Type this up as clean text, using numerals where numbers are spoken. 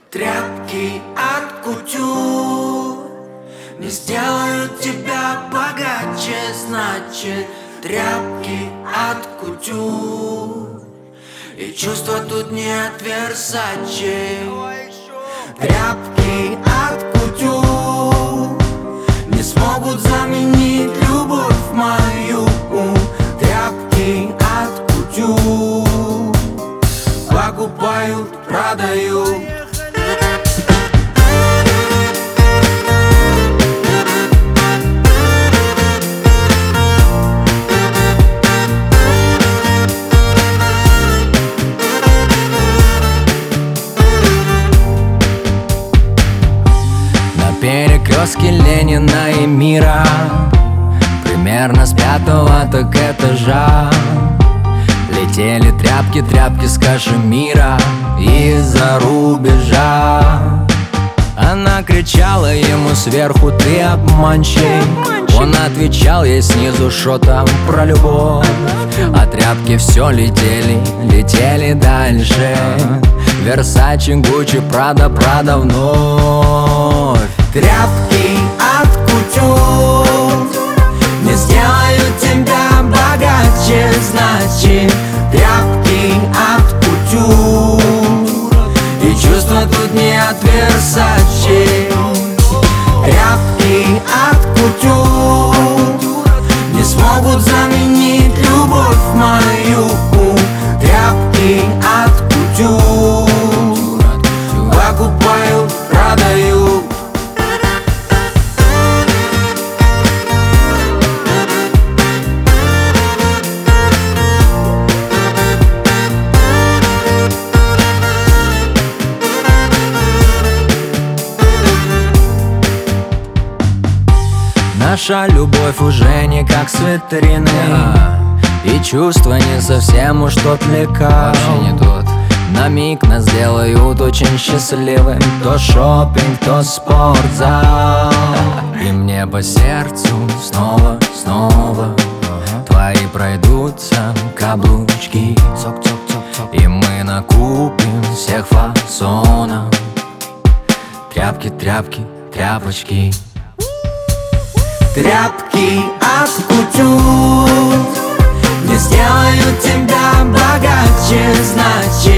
Тряпки от кутюр не сделают тебя богаче, значит, тряпки от кутюр. И чувства тут не от Версаче. Тряпки от кутюр не смогут заменить любовь мою. Тряпки от кутюр покупают, продают. Перекрестке Ленина и Мира, примерно с 5-го так этажа, летели тряпки, тряпки с кашемира из-за рубежа. Она кричала ему сверху: ты обманщик. Он отвечал ей снизу: шо там про любовь? А тряпки все летели, летели дальше. Версаче, Гуччи, Прада, Прада вновь. Тряпки от кутюр не сделают тебя богаче, значит, тряпки от кутюр. И чувства тут не от Версаче. Тряпки от кутюр не смогут заменить любовь мою. Тряпки от кутюр покупают, продают. Наша любовь уже не как с витрины, и чувства не совсем уж тот лекарь. Вообще не тот. На миг нас сделают очень счастливым. То шопинг, то спортзал. И мне по сердцу снова, снова твои пройдутся каблучки. И мы накупим всех фасонов. Тряпки, тряпки, тряпочки. Тряпки от кутюр не сделают тебя богаче, значит,